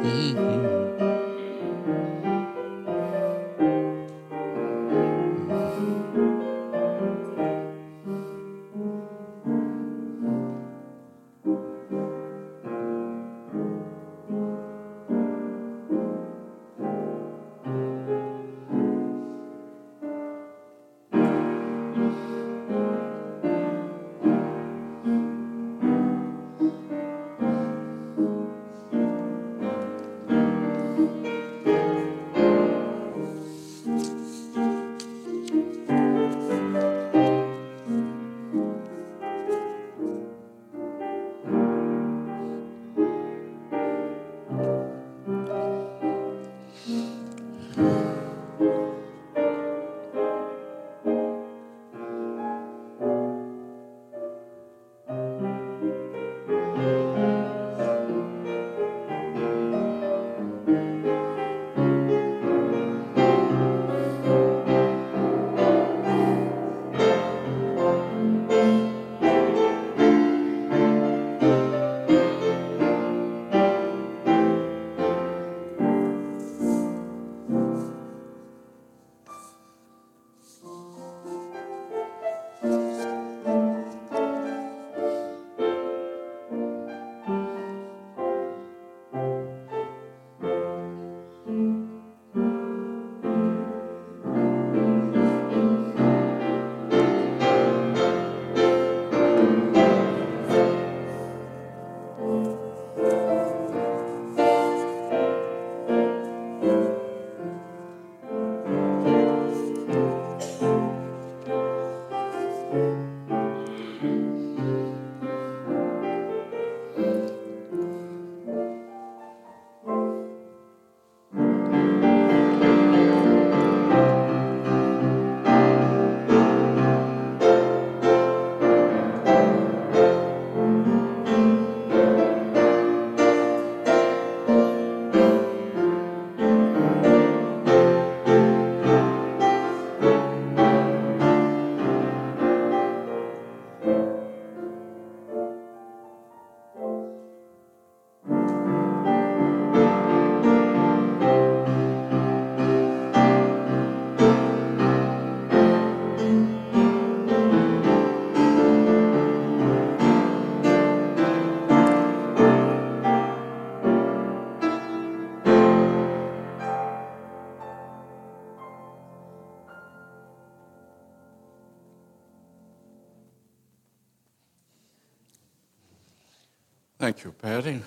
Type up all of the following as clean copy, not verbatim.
Thank you, Patty.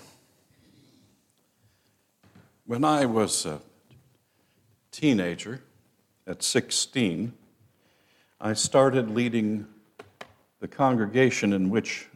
When I was a teenager, at 16, I started leading the congregation in which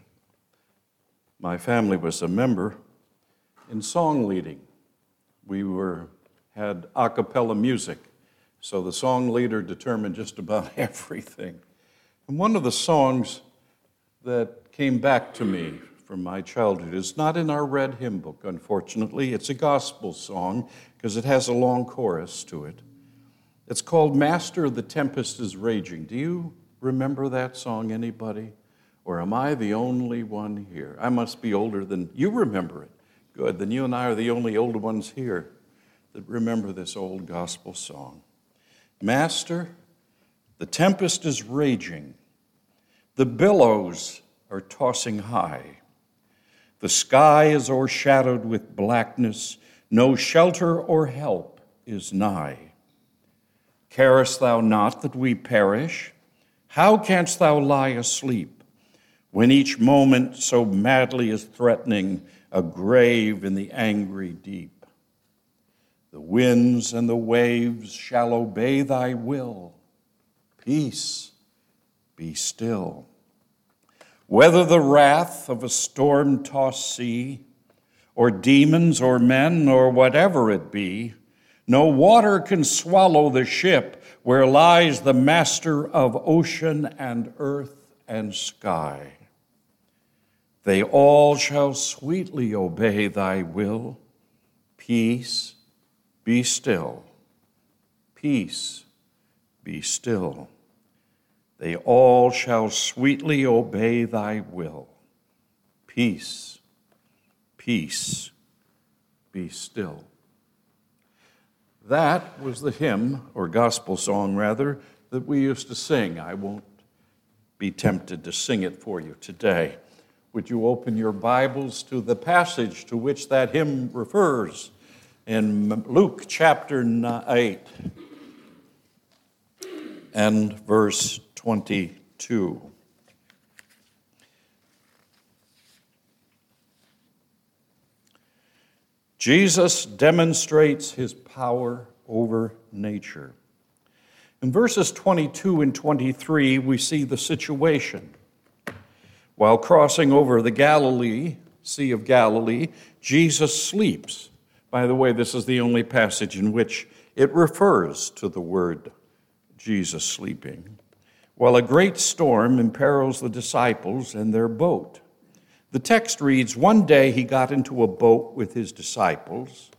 my family was a member in song leading. We had a cappella music, so the song leader determined just about everything. And one of the songs that came back to me from my childhood is not in our red hymn book, unfortunately. It's a gospel song because it has a long chorus to it. It's called Master, the Tempest is Raging. Do you remember that song, anybody? Or am I the only one here? I must be older than you remember it. Good, then you and I are the only old ones here that remember this old gospel song. Master, the tempest is raging. The billows are tossing high. The sky is o'ershadowed with blackness. No shelter or help is nigh. Carest thou not that we perish? How canst thou lie asleep when each moment so madly is threatening a grave in the angry deep? The winds and the waves shall obey thy will. Peace, be still. Whether the wrath of a storm-tossed sea, or demons or men, or whatever it be, no water can swallow the ship where lies the master of ocean and earth and sky. They all shall sweetly obey thy will. Peace, be still. Peace, be still. They all shall sweetly obey thy will. Peace, peace, be still. That was the hymn, or gospel song rather, that we used to sing. I won't be tempted to sing it for you today. Would you open your Bibles to the passage to which that hymn refers in Luke chapter 8 and verse 22. Jesus demonstrates his power over nature. In verses 22 and 23, we see the situation. While crossing over the Sea of Galilee, Jesus sleeps. By the way, this is the only passage in which it refers to the word Jesus sleeping, while a great storm imperils the disciples and their boat. The text reads, one day he got into a boat with his disciples.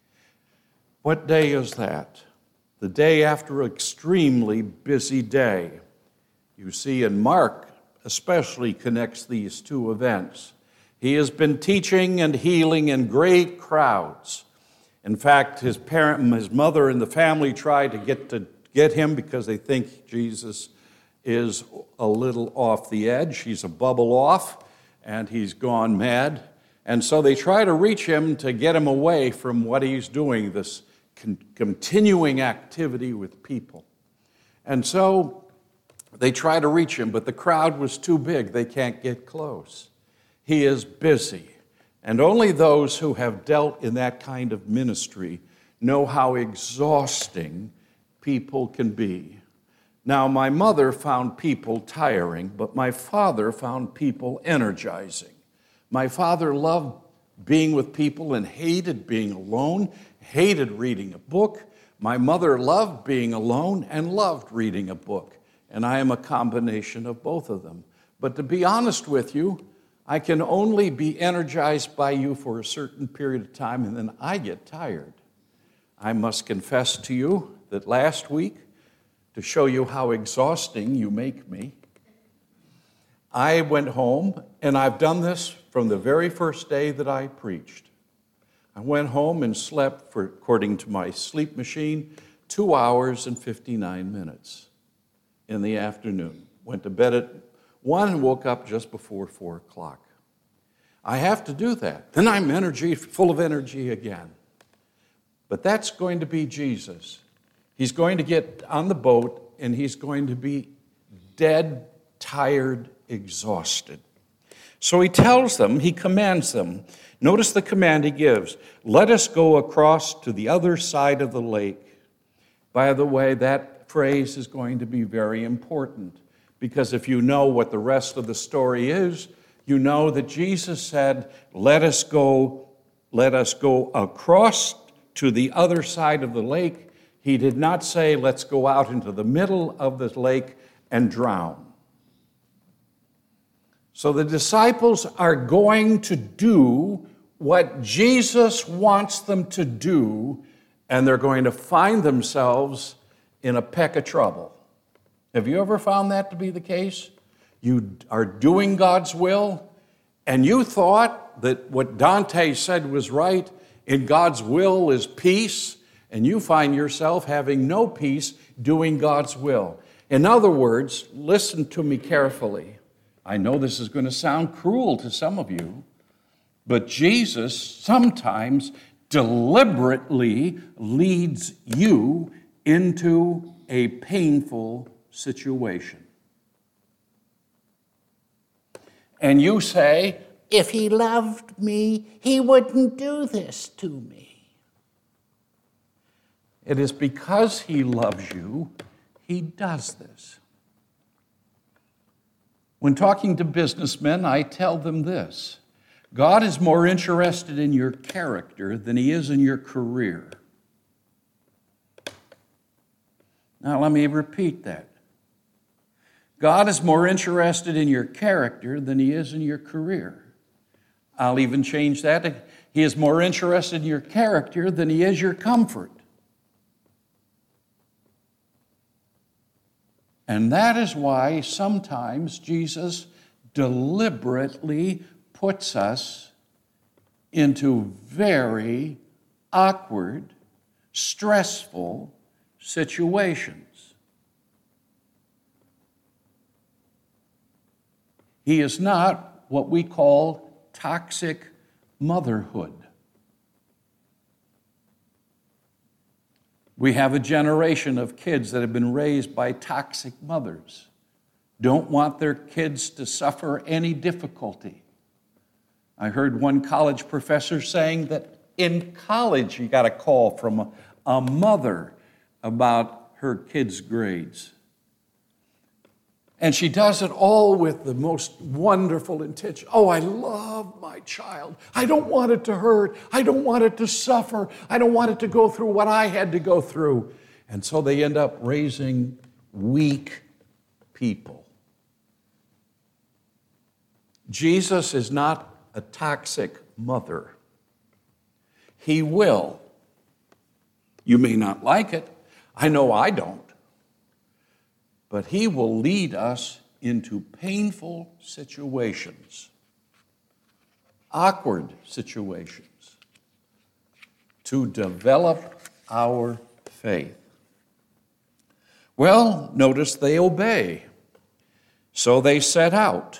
What day is that? The day after an extremely busy day. You see, and Mark especially connects these two events. He has been teaching and healing in great crowds. In fact, his mother and the family try to get him because they think Jesus is a little off the edge. He's a bubble off. And he's gone mad. And so they try to reach him to get him away from what he's doing, this continuing activity with people. And so they try to reach him, but the crowd was too big. They can't get close. He is busy. And only those who have dealt in that kind of ministry know how exhausting people can be. Now, my mother found people tiring, but my father found people energizing. My father loved being with people and hated being alone, hated reading a book. My mother loved being alone and loved reading a book. And I am a combination of both of them. But to be honest with you, I can only be energized by you for a certain period of time, and then I get tired. I must confess to you that last week, to show you how exhausting you make me, I went home, and I've done this from the very first day that I preached. I went home and slept for, according to my sleep machine, 2 hours and 59 minutes in the afternoon. Went to bed at 1 and woke up just before 4 o'clock. I have to do that. Then I'm full of energy again. But that's going to be Jesus. He's going to get on the boat, and he's going to be dead, tired, exhausted. So he tells them, he commands them. Notice the command he gives. Let us go across to the other side of the lake. By the way, that phrase is going to be very important, because if you know what the rest of the story is, you know that Jesus said, let us go across to the other side of the lake. He did not say, let's go out into the middle of the lake and drown. So the disciples are going to do what Jesus wants them to do, and they're going to find themselves in a peck of trouble. Have you ever found that to be the case? You are doing God's will, and you thought that what Dante said was right, in God's will is peace, and you find yourself having no peace doing God's will. In other words, listen to me carefully. I know this is going to sound cruel to some of you, but Jesus sometimes deliberately leads you into a painful situation. And you say, if he loved me, he wouldn't do this to me. It is because he loves you, he does this. When talking to businessmen, I tell them this: God is more interested in your character than he is in your career. Now, let me repeat that. God is more interested in your character than he is in your career. I'll even change that. He is more interested in your character than he is your comfort. And that is why sometimes Jesus deliberately puts us into very awkward, stressful situations. He is not what we call toxic motherhood. We have a generation of kids that have been raised by toxic mothers, don't want their kids to suffer any difficulty. I heard one college professor saying that in college he got a call from a mother about her kids' grades. And she does it all with the most wonderful intention. Oh, I love my child. I don't want it to hurt. I don't want it to suffer. I don't want it to go through what I had to go through. And so they end up raising weak people. Jesus is not a toxic mother. He will. You may not like it. I know I don't. But he will lead us into painful situations, awkward situations, to develop our faith. Well, notice they obey. So they set out.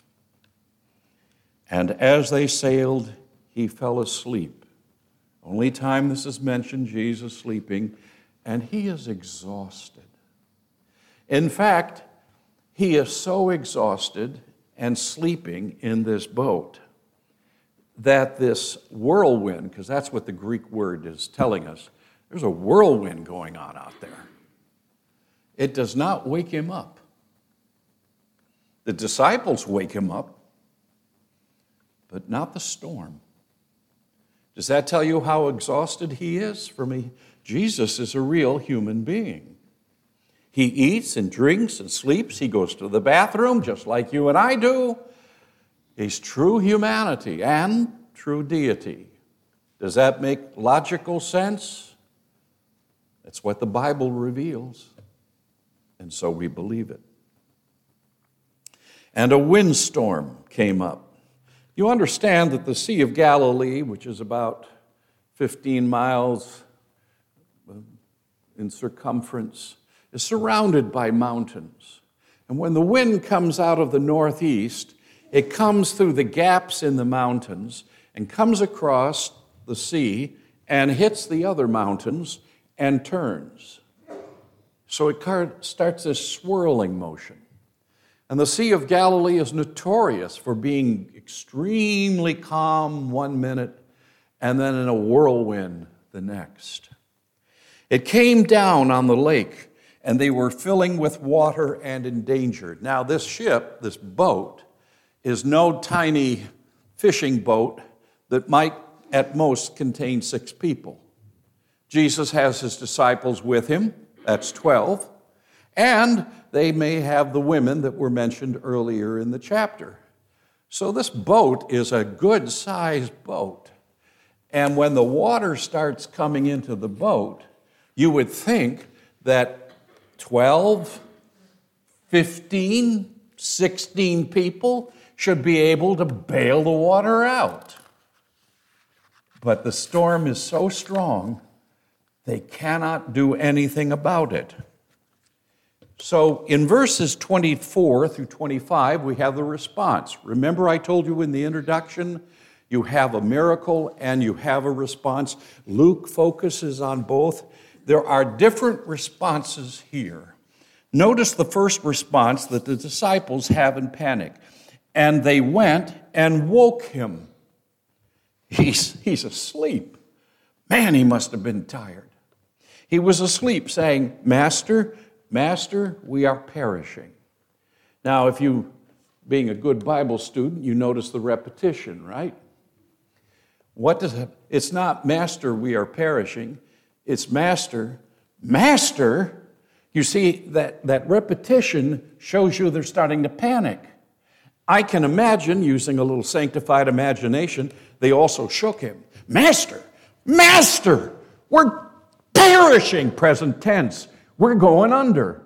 And as they sailed, he fell asleep. Only time this is mentioned, Jesus sleeping, and he is exhausted. In fact, he is so exhausted and sleeping in this boat that this whirlwind, because that's what the Greek word is telling us, there's a whirlwind going on out there. It does not wake him up. The disciples wake him up, but not the storm. Does that tell you how exhausted he is? For me, Jesus is a real human being. He eats and drinks and sleeps. He goes to the bathroom just like you and I do. He's true humanity and true deity. Does that make logical sense? That's what the Bible reveals. And so we believe it. And a windstorm came up. You understand that the Sea of Galilee, which is about 15 miles in circumference, is surrounded by mountains. And when the wind comes out of the northeast, it comes through the gaps in the mountains and comes across the sea and hits the other mountains and turns. So it starts this swirling motion. And the Sea of Galilee is notorious for being extremely calm one minute and then in a whirlwind the next. It came down on the lake, and they were filling with water and endangered. Now, this ship, this boat, is no tiny fishing boat that might at most contain 6 people. Jesus has his disciples with him, that's 12, and they may have the women that were mentioned earlier in the chapter. So this boat is a good-sized boat. And when the water starts coming into the boat, you would think that 12, 15, 16 people should be able to bail the water out. But the storm is so strong, they cannot do anything about it. So in verses 24 through 25, we have the response. Remember I told you in the introduction, you have a miracle and you have a response. Luke focuses on both. There are different responses here. Notice the first response that the disciples have in panic. And they went and woke him. He's asleep. Man, he must have been tired. He was asleep saying, Master, we are perishing. Now, if you, being a good Bible student, you notice the repetition, right? What does it? It's not Master, we are perishing. It's Master. You see, that repetition shows you they're starting to panic. I can imagine, using a little sanctified imagination, they also shook him. Master, we're perishing, present tense. We're going under.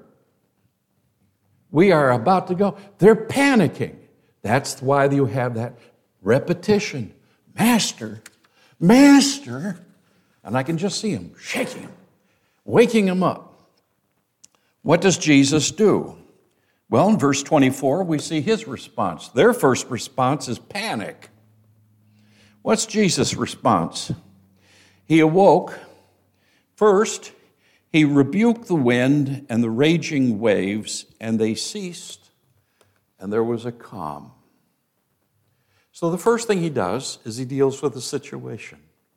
We are about to go. They're panicking. That's why you have that repetition. Master, And I can just see him shaking him, waking him up. What does Jesus do? Well, in verse 24, we see his response. Their first response is panic. What's Jesus' response? He awoke. First, he rebuked the wind and the raging waves, and they ceased, and there was a calm. So the first thing he does is he deals with the situation.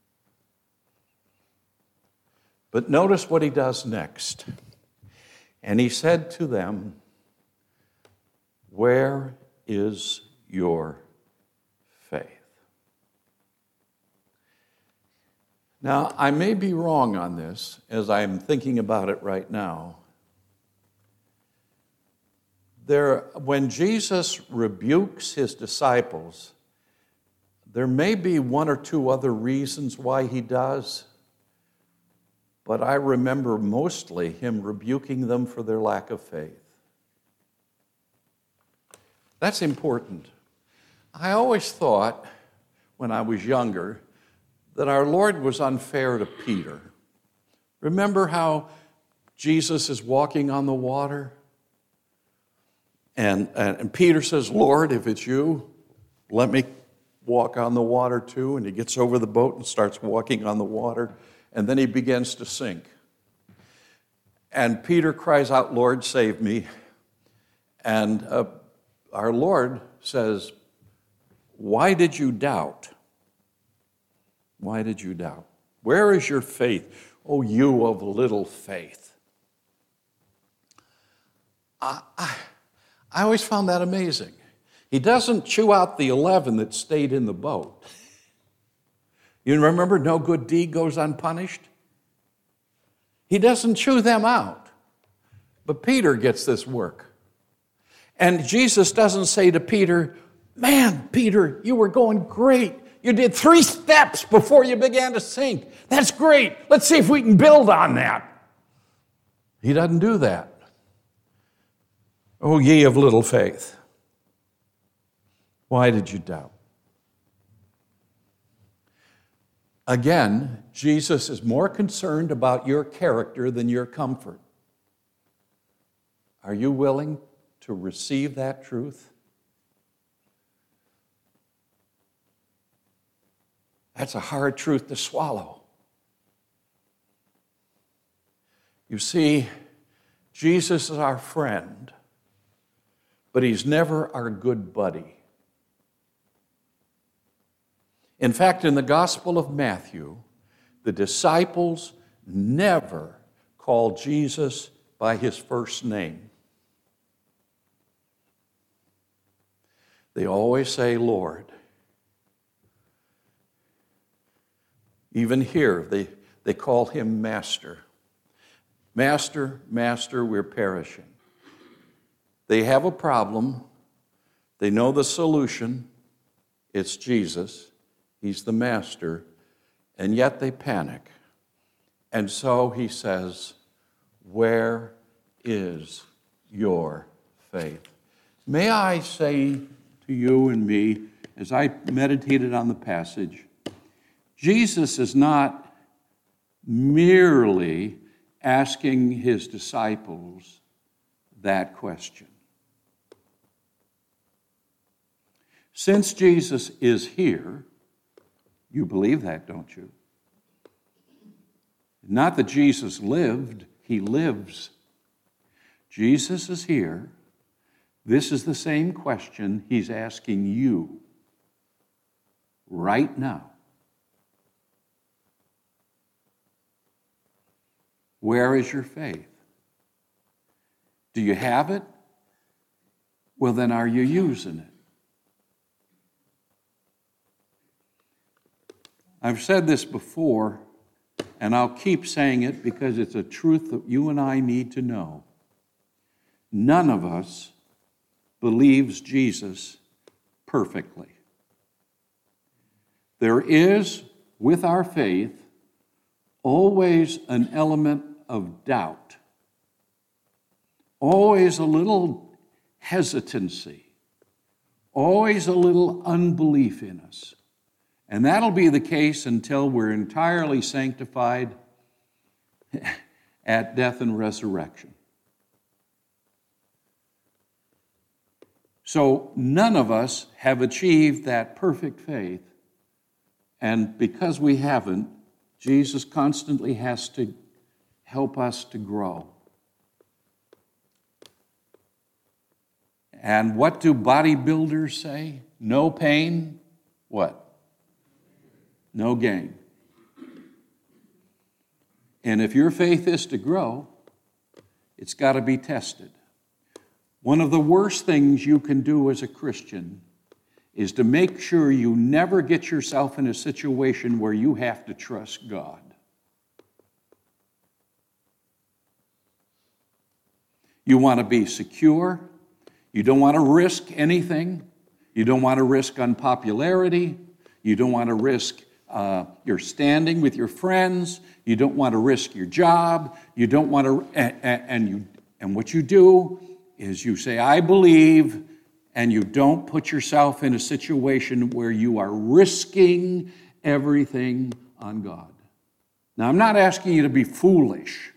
But notice what he does next. And he said to them, "Where is your faith?" Now, I may be wrong on this as I'm thinking about it right now. When Jesus rebukes his disciples, there may be one or two other reasons why he does, but I remember mostly him rebuking them for their lack of faith. That's important. I always thought, when I was younger, that our Lord was unfair to Peter. Remember how Jesus is walking on the water? And Peter says, "Lord, if it's you, let me walk on the water too." And he gets over the boat and starts walking on the water. And then he begins to sink. And Peter cries out, "Lord, save me." And our Lord says, "Why did you doubt? Why did you doubt? Where is your faith? Oh, you of little faith." I always found that amazing. He doesn't chew out the 11 that stayed in the boat. You remember, no good deed goes unpunished? He doesn't chew them out. But Peter gets this work. And Jesus doesn't say to Peter, "Man, Peter, you were going great. You did 3 steps before you began to sink. That's great. Let's see if we can build on that." He doesn't do that. "Oh, ye of little faith, why did you doubt?" Again, Jesus is more concerned about your character than your comfort. Are you willing to receive that truth? That's a hard truth to swallow. You see, Jesus is our friend, but he's never our good buddy. In fact, in the Gospel of Matthew, the disciples never called Jesus by his first name. They always say, "Lord." Even here, they call him Master. "Master, Master, we're perishing." They have a problem. They know the solution. It's Jesus. He's the Master. And yet they panic. And so he says, "Where is your faith?" May I say to you and me, as I meditated on the passage, Jesus is not merely asking his disciples that question. Since Jesus is here, you believe that, don't you? Not that Jesus lived, he lives. Jesus is here. This is the same question he's asking you right now. Where is your faith? Do you have it? Well, then are you using it? I've said this before, and I'll keep saying it because it's a truth that you and I need to know. None of us believes Jesus perfectly. There is, with our faith, always an element of doubt, always a little hesitancy, always a little unbelief in us. And that'll be the case until we're entirely sanctified at death and resurrection. So none of us have achieved that perfect faith. And because we haven't, Jesus constantly has to help us to grow. And what do bodybuilders say? No pain, what? No gain. And if your faith is to grow, it's got to be tested. One of the worst things you can do as a Christian is to make sure you never get yourself in a situation where you have to trust God. You want to be secure. You don't want to risk anything. You don't want to risk unpopularity. You don't want to risk your standing with your friends. You don't want to risk your job. You don't want to, and what you do is you say, I believe, and you don't put yourself in a situation where you are risking everything on God. Now, I'm not asking you to be foolish.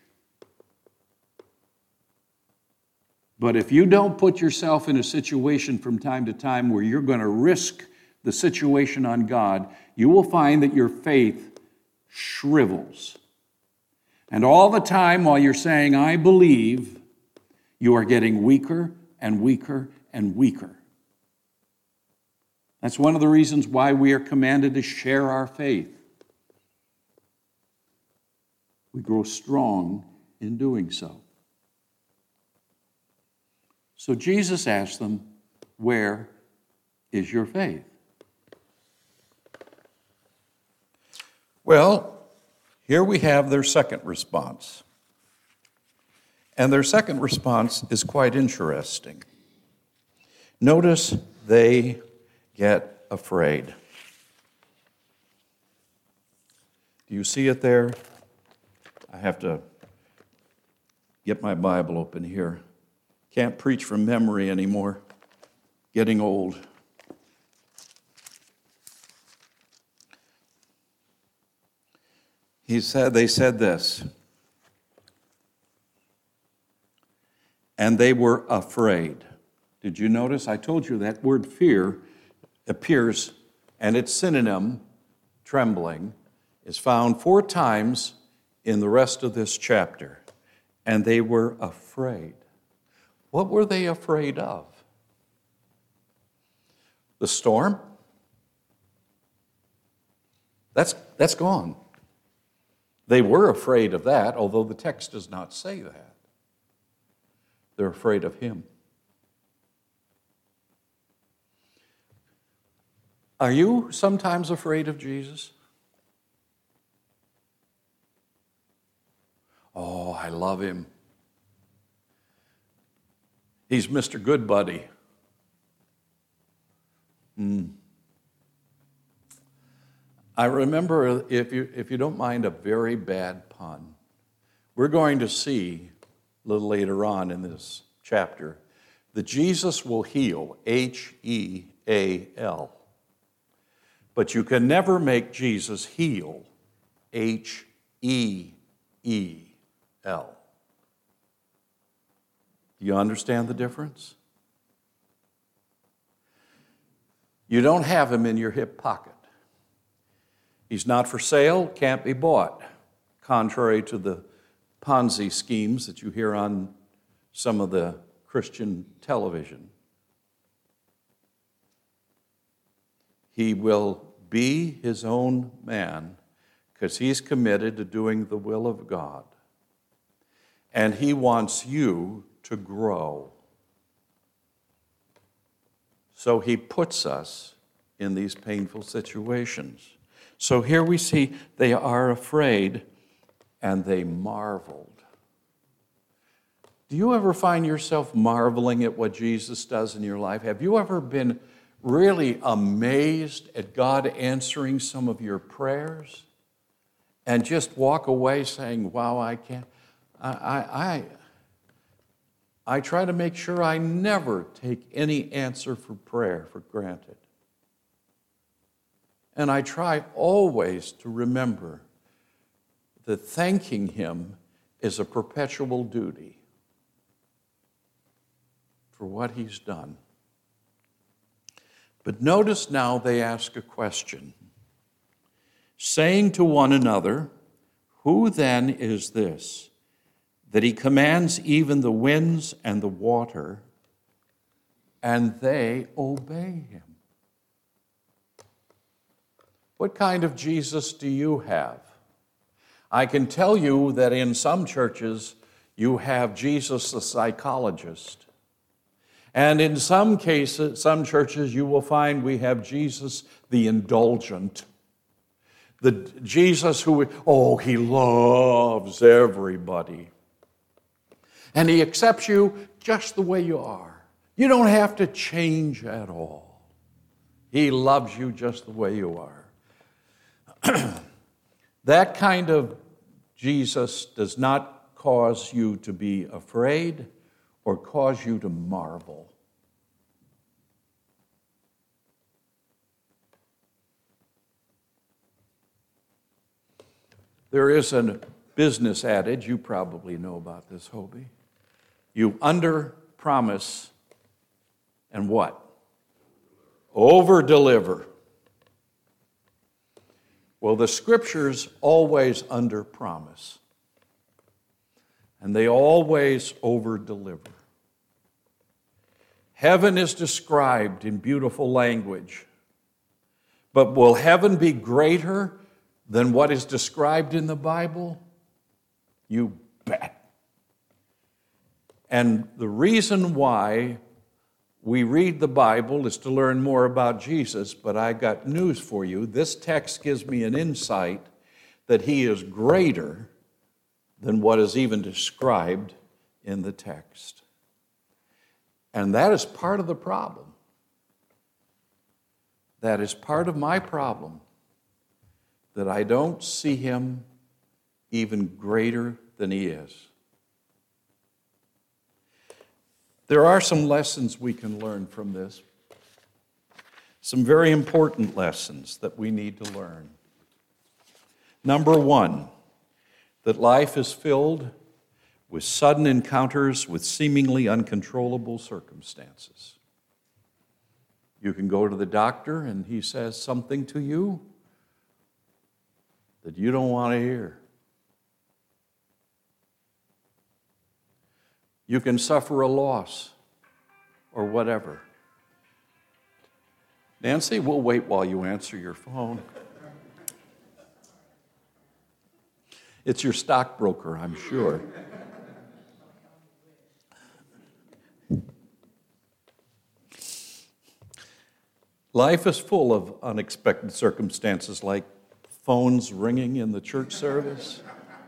But if you don't put yourself in a situation from time to time where you're going to risk the situation on God, you will find that your faith shrivels. And all the time while you're saying, I believe, you are getting weaker and weaker and weaker. That's one of the reasons why we are commanded to share our faith. We grow strong in doing so. So Jesus asked them, where is your faith? Well, here we have their second response. And their second response is quite interesting. Notice they get afraid. Do you see it there? I have to get my Bible open here. Can't preach from memory anymore. Getting old. They said this. And they were afraid. Did you notice? I told you that word fear appears, and its synonym, trembling, is found 4 times in the rest of this chapter. And they were afraid. What were they afraid of? The storm? That's gone. They were afraid of that, although the text does not say that. They're afraid of him. Are you sometimes afraid of Jesus? Oh, I love him. He's Mr. Good Buddy. I remember, if you don't mind a very bad pun, we're going to see a little later on in this chapter that Jesus will heal, H-E-A-L. But you can never make Jesus heal, H-E-E-L. Do you understand the difference? You don't have him in your hip pocket. He's not for sale, can't be bought, contrary to the Ponzi schemes that you hear on some of the Christian television. He will be his own man because he's committed to doing the will of God. And he wants you to grow. So he puts us in these painful situations. So here we see they are afraid and they marveled. Do you ever find yourself marveling at what Jesus does in your life? Have you ever been really amazed at God answering some of your prayers and just walk away saying, wow, I can't. I try to make sure I never take any answer for prayer for granted. And I try always to remember that thanking him is a perpetual duty for what he's done. But notice now they ask a question, saying to one another, "Who then is this, that he commands even the winds and the water, and they obey him?" What kind of Jesus do you have? I can tell you that in some churches, you have Jesus the psychologist. And in some cases, some churches, you will find we have Jesus the indulgent. The Jesus who, he loves everybody. And he accepts you just the way you are. You don't have to change at all. He loves you just the way you are. That kind of Jesus does not cause you to be afraid or cause you to marvel. There is a business adage, you probably know about this, Hobie. You under-promise and what? Over-deliver. Well, the Scriptures always under-promise, and they always over-deliver. Heaven is described in beautiful language, but will heaven be greater than what is described in the Bible? You bet. And the reason why we read the Bible is to learn more about Jesus, but I got news for you. This text gives me an insight that he is greater than what is even described in the text. And that is part of the problem. That is part of my problem, that I don't see him even greater than he is. There are some lessons we can learn from this. Some very important lessons that we need to learn. Number one, that life is filled with sudden encounters with seemingly uncontrollable circumstances. You can go to the doctor and he says something to you that you don't want to hear. You can suffer a loss or whatever. Nancy, we'll wait while you answer your phone. It's your stockbroker, I'm sure. Life is full of unexpected circumstances like phones ringing in the church service.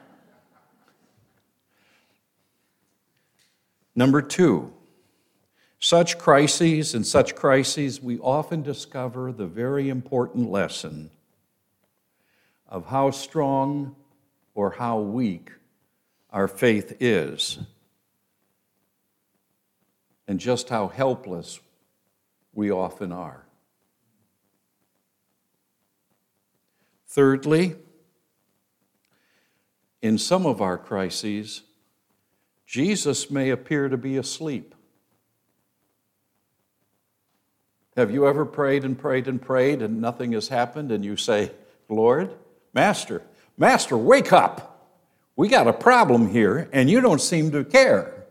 Number two, such crises, we often discover the very important lesson of how strong or how weak our faith is, and just how helpless we often are. Thirdly, in some of our crises, Jesus may appear to be asleep. Have you ever prayed and prayed and prayed and nothing has happened and you say, Lord, Master, wake up. We got a problem here and you don't seem to care.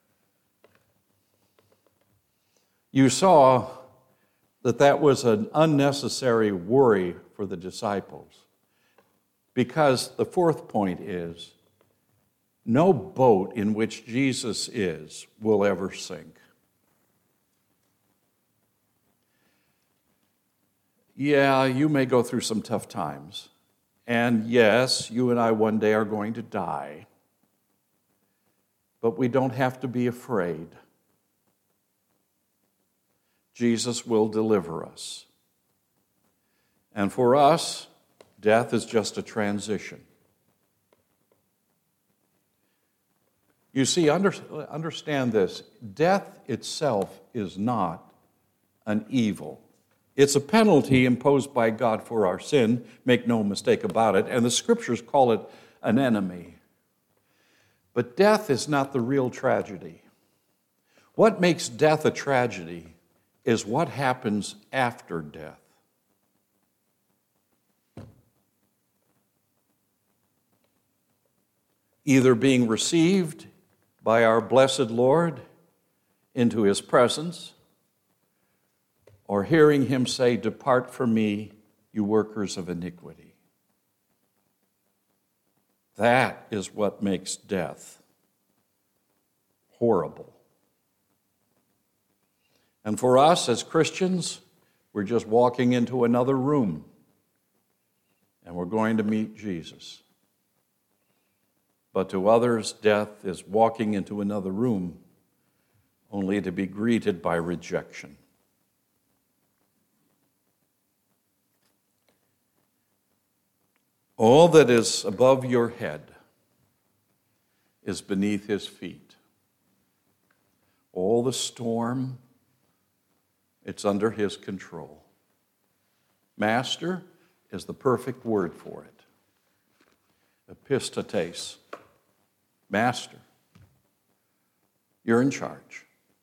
You saw that was an unnecessary worry for the disciples, because the fourth point is, no boat in which Jesus is will ever sink. Yeah, you may go through some tough times. And yes, you and I one day are going to die. But we don't have to be afraid. Jesus will deliver us. And for us, death is just a transition. You see, understand this. Death itself is not an evil. It's a penalty imposed by God for our sin, make no mistake about it, and the Scriptures call it an enemy. But death is not the real tragedy. What makes death a tragedy is what happens after death. Either being received by our blessed Lord into his presence, or hearing him say, "Depart from me, you workers of iniquity." That is what makes death horrible. And for us as Christians, we're just walking into another room, and we're going to meet Jesus. But to others, death is walking into another room only to be greeted by rejection. All that is above your head is beneath his feet. All the storm, it's under his control. Master is the perfect word for it. Epistates. Master, you're in charge.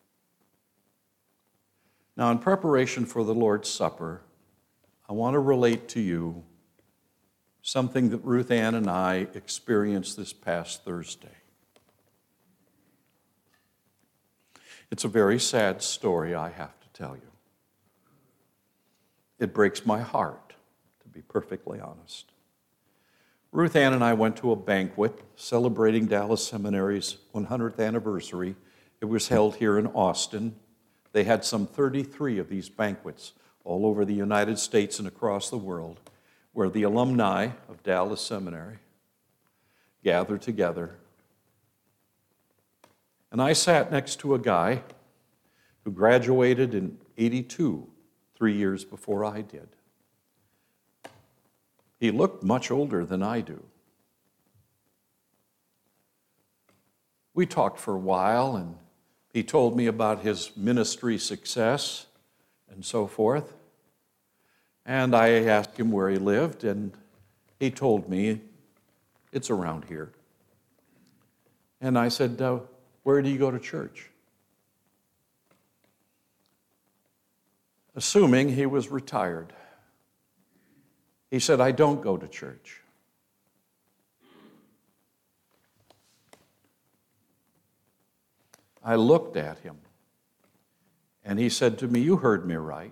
Now, in preparation for the Lord's Supper, I want to relate to you something that Ruth Ann and I experienced this past Thursday. It's a very sad story, I have to tell you. It breaks my heart, to be perfectly honest. Ruth Ann and I went to a banquet celebrating Dallas Seminary's 100th anniversary. It was held here in Austin. They had some 33 of these banquets all over the United States and across the world, where the alumni of Dallas Seminary gathered together. And I sat next to a guy who graduated in '82, 3 years before I did. He looked much older than I do. We talked for a while, and he told me about his ministry success and so forth. And I asked him where he lived, and he told me it's around here. And I said, where do you go to church? Assuming he was retired. He said, I don't go to church. I looked at him, and he said to me, you heard me right.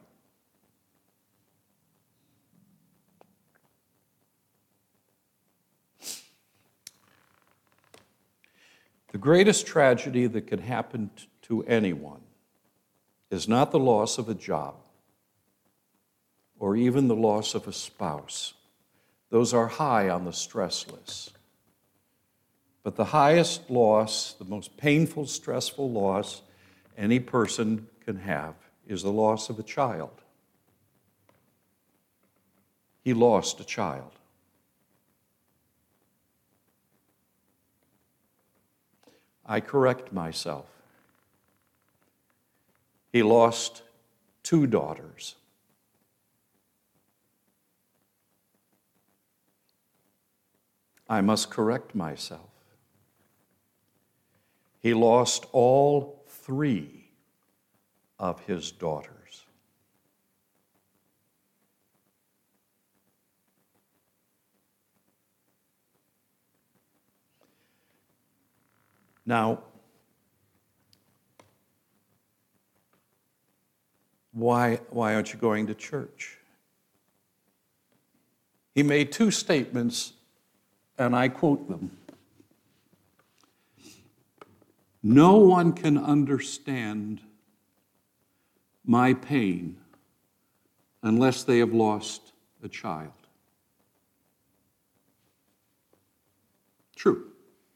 The greatest tragedy that could happen to anyone is not the loss of a job or even the loss of a spouse. Those are high on the stress list. But the highest loss, the most painful, stressful loss any person can have is the loss of a child. He lost a child. I correct myself. He lost 2 daughters. I must correct myself. He lost all 3 of his daughters. Now, why aren't you going to church? He made 2 statements, and I quote them. No one can understand my pain unless they have lost a child. True.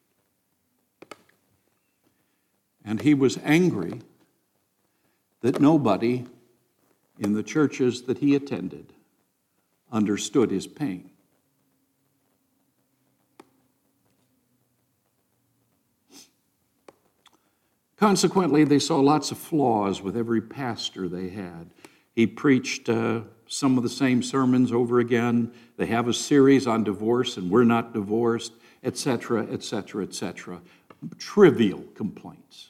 And he was angry that nobody in the churches that he attended understood his pain. Consequently, they saw lots of flaws with every pastor they had. He preached some of the same sermons over again. They have a series on divorce, and we're not divorced, etc., etc., etc. Trivial complaints.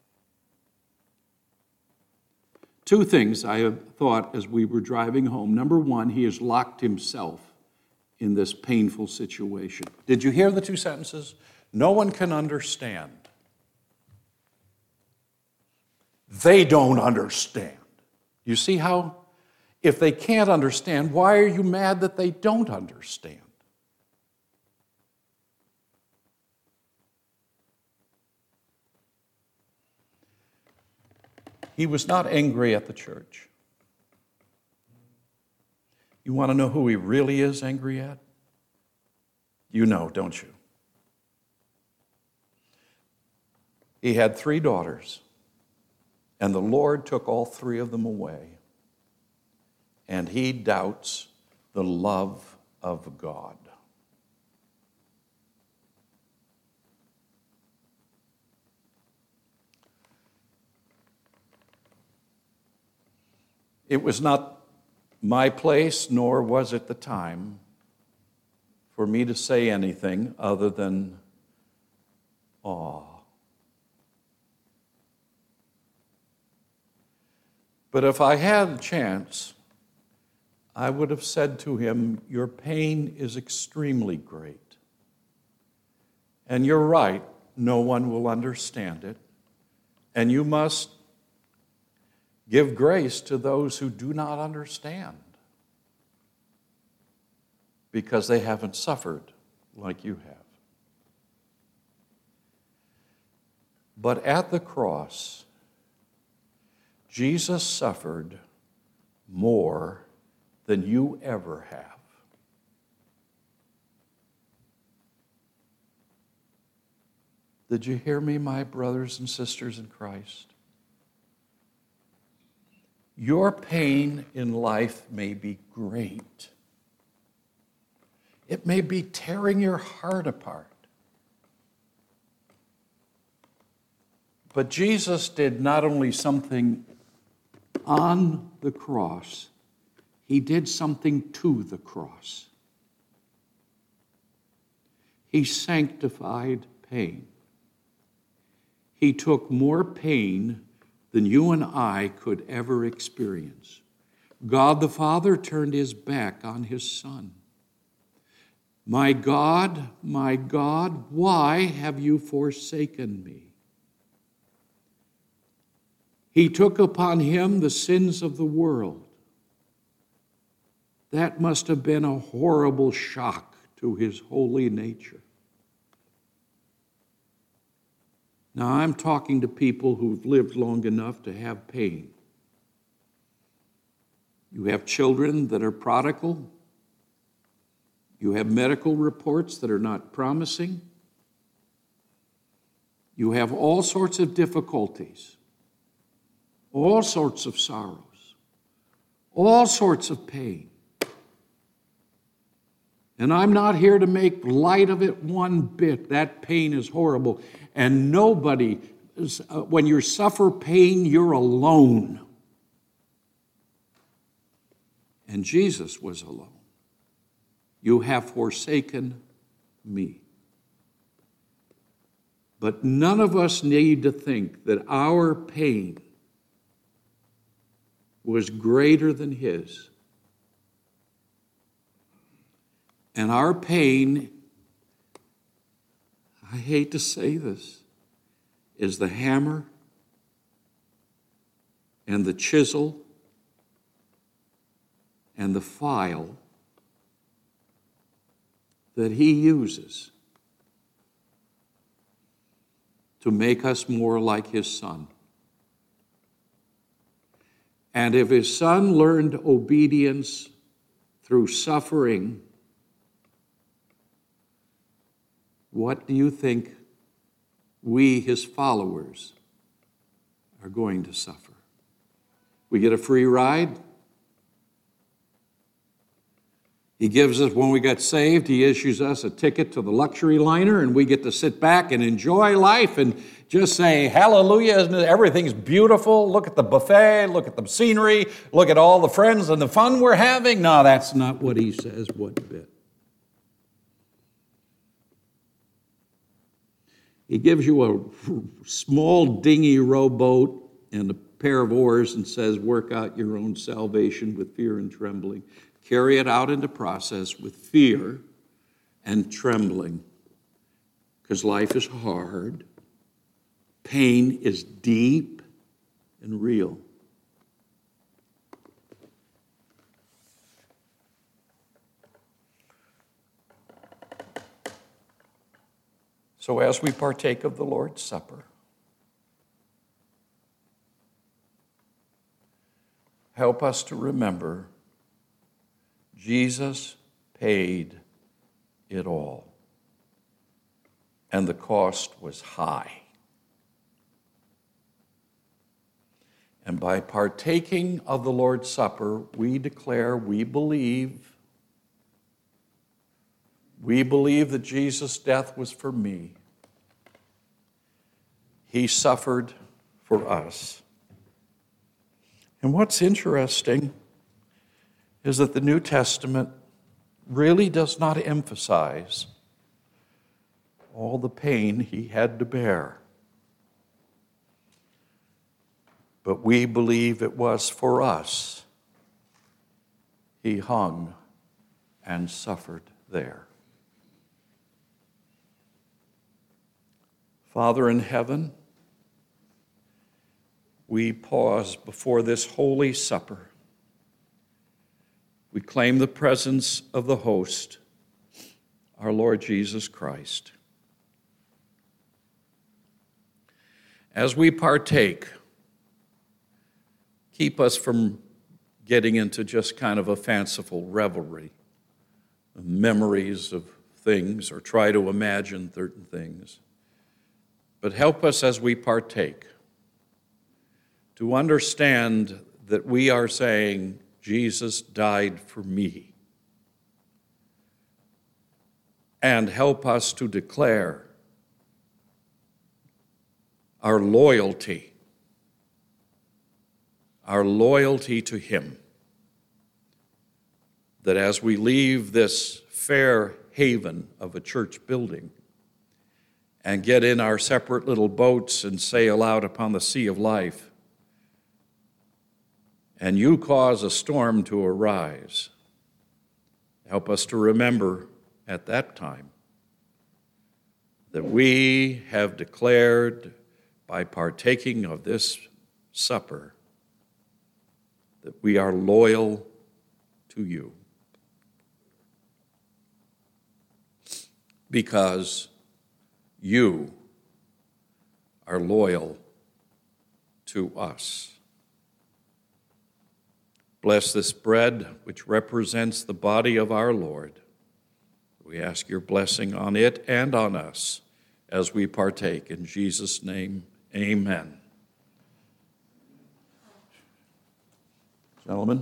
Two things I have thought as we were driving home. Number one, he has locked himself in this painful situation. Did you hear the two sentences? No one can understand. They don't understand. You see how? If they can't understand, why are you mad that they don't understand? He was not angry at the church. You want to know who he really is angry at? You know, don't you? He had 3 daughters, and the Lord took all 3 of them away. And he doubts the love of God. It was not my place, nor was it the time for me to say anything other than, awe. But if I had a chance, I would have said to him, your pain is extremely great. And you're right, no one will understand it. And you must give grace to those who do not understand because they haven't suffered like you have. But at the cross, Jesus suffered more than you ever have. Did you hear me, my brothers and sisters in Christ? Your pain in life may be great. It may be tearing your heart apart. But Jesus did not only something on the cross, he did something to the cross. He sanctified pain. He took more pain than you and I could ever experience. God the Father turned his back on his Son. My God, why have you forsaken me? He took upon him the sins of the world. That must have been a horrible shock to his holy nature. Now, I'm talking to people who've lived long enough to have pain. You have children that are prodigal. You have medical reports that are not promising. You have all sorts of difficulties, all sorts of sorrows, all sorts of pain. And I'm not here to make light of it one bit. That pain is horrible. And nobody, when you suffer pain, you're alone. And Jesus was alone. You have forsaken me. But none of us need to think that our pain was greater than his. And our pain, I hate to say this, is the hammer and the chisel and the file that he uses to make us more like his Son. And if his Son learned obedience through suffering, what do you think we, his followers, are going to suffer? We get a free ride? He gives us, when we got saved, he issues us a ticket to the luxury liner, and we get to sit back and enjoy life and just say, hallelujah, isn't it? Everything's beautiful. Look at the buffet, look at the scenery, look at all the friends and the fun we're having. No, that's not what he says one bit. He gives you a small dinghy rowboat and a pair of oars and says, work out your own salvation with fear and trembling. Carry it out into process with fear and trembling, because life is hard. Pain is deep and real. So as we partake of the Lord's Supper, help us to remember Jesus paid it all, and the cost was high. And by partaking of the Lord's Supper, we declare we believe that Jesus' death was for me. He suffered for us. And what's interesting is that the New Testament really does not emphasize all the pain he had to bear. But we believe it was for us he hung and suffered there. Father in heaven, we pause before this holy supper. We claim the presence of the host, our Lord Jesus Christ. As we partake, keep us from getting into just kind of a fanciful revelry, memories of things, or try to imagine certain things. But help us as we partake to understand that we are saying, Jesus died for me. And help us to declare our loyalty to him. That as we leave this fair haven of a church building and get in our separate little boats and sail out upon the sea of life, and you cause a storm to arise, help us to remember at that time that we have declared by partaking of this supper that we are loyal to you. Because you are loyal to us. Bless this bread, which represents the body of our Lord. We ask your blessing on it and on us as we partake. In Jesus' name, amen. Gentlemen.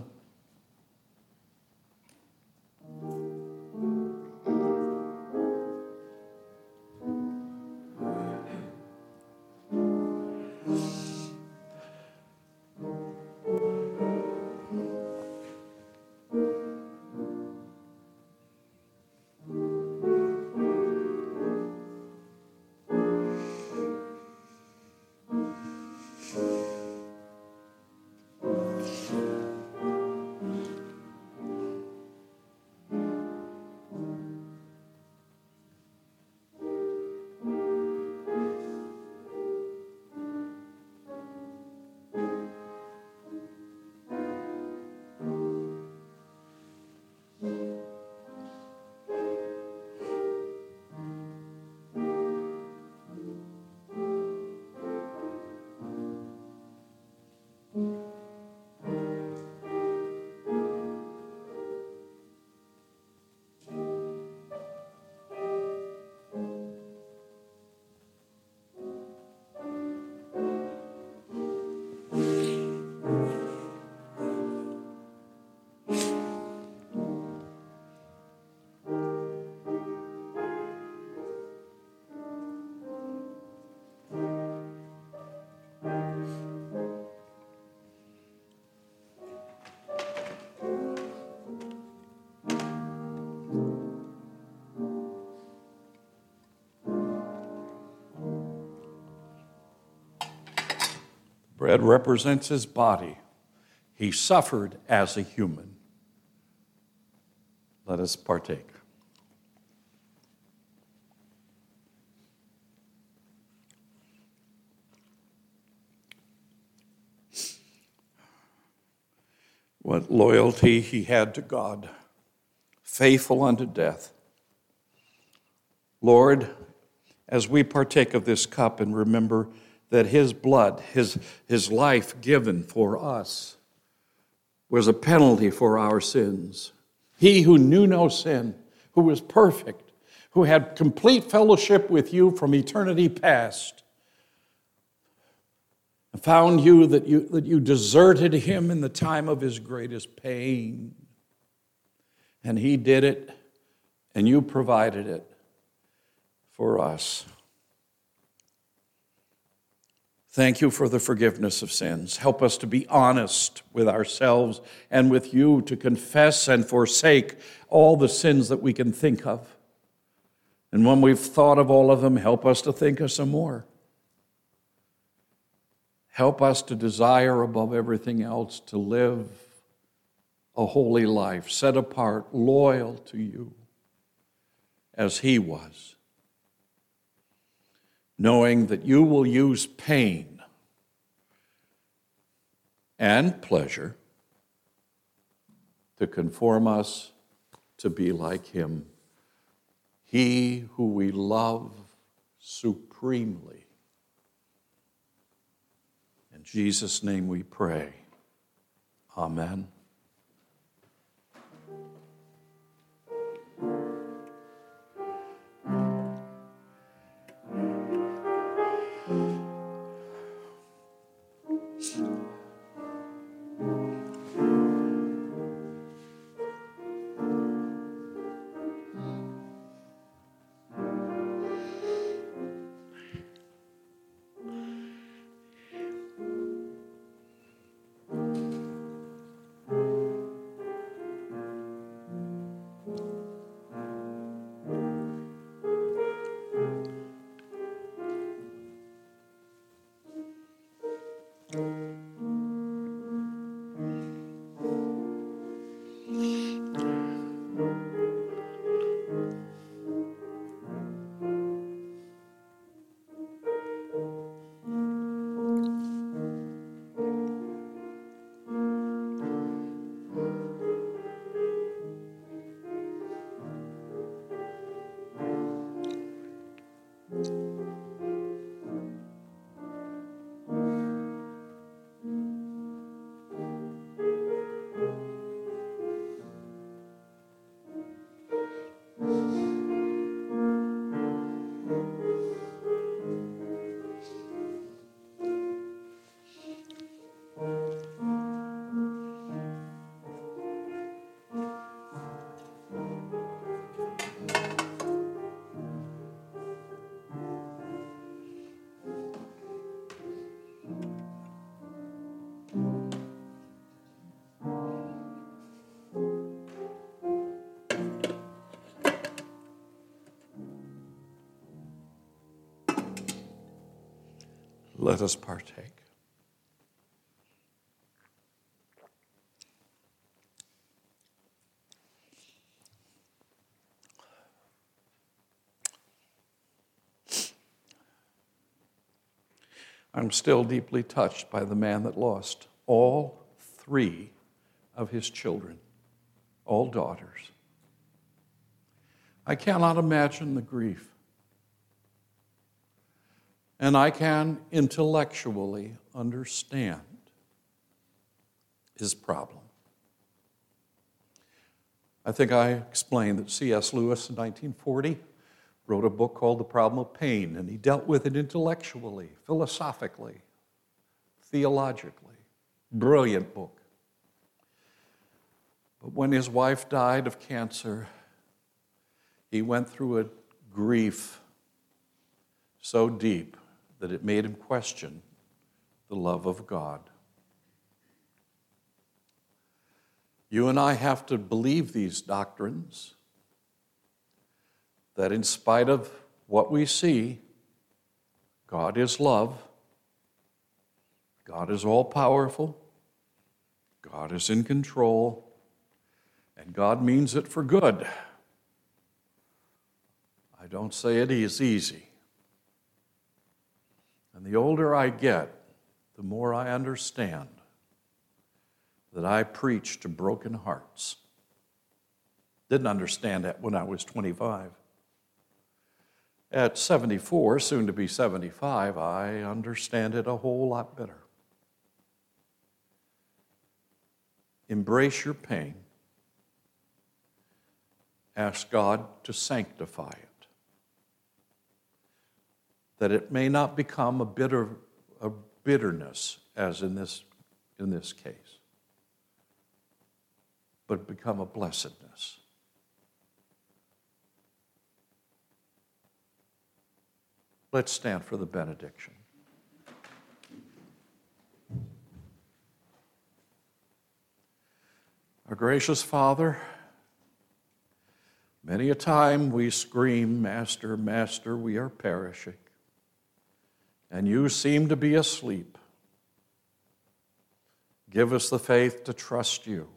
bread represents his body. He suffered as a human. Let us partake. What loyalty he had to God, faithful unto death. Lord, as we partake of this cup and remember that his blood, his life given for us, was a penalty for our sins. He who knew no sin, who was perfect, who had complete fellowship with you from eternity past, found you that you deserted him in the time of his greatest pain. And he did it, and you provided it for us. Thank you for the forgiveness of sins. Help us to be honest with ourselves and with you, to confess and forsake all the sins that we can think of. And when we've thought of all of them, help us to think of some more. Help us to desire above everything else to live a holy life, set apart, loyal to you, as he was, knowing that you will use pain and pleasure to conform us to be like him, he who we love supremely. In Jesus' name we pray. Amen. Let us partake. I'm still deeply touched by the man that lost all three of his children, all daughters. I cannot imagine the grief. And I can intellectually understand his problem. I think I explained that C.S. Lewis in 1940 wrote a book called The Problem of Pain, and he dealt with it intellectually, philosophically, theologically. Brilliant book. But when his wife died of cancer, he went through a grief so deep that it made him question the love of God. You and I have to believe these doctrines, that in spite of what we see, God is love, God is all powerful. God is in control. And God means it for good. I don't say it is easy. And the older I get, the more I understand that I preach to broken hearts. Didn't understand that when I was 25. At 74, soon to be 75, I understand it a whole lot better. Embrace your pain. Ask God to sanctify it, that it may not become a bitterness, as in this case, but become a blessedness. Let's stand for the benediction. Our gracious Father, many a time we scream, Master, Master, we are perishing, and you seem to be asleep. Give us the faith to trust you.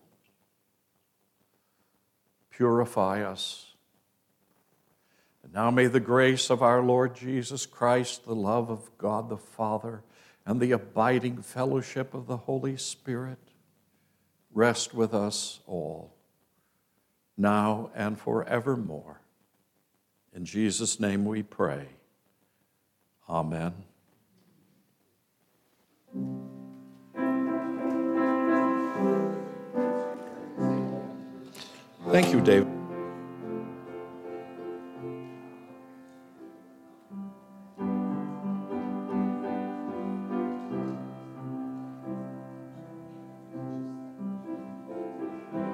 Purify us. And now may the grace of our Lord Jesus Christ, the love of God the Father, and the abiding fellowship of the Holy Spirit rest with us all, now and forevermore. In Jesus' name we pray. Amen. Thank you, David.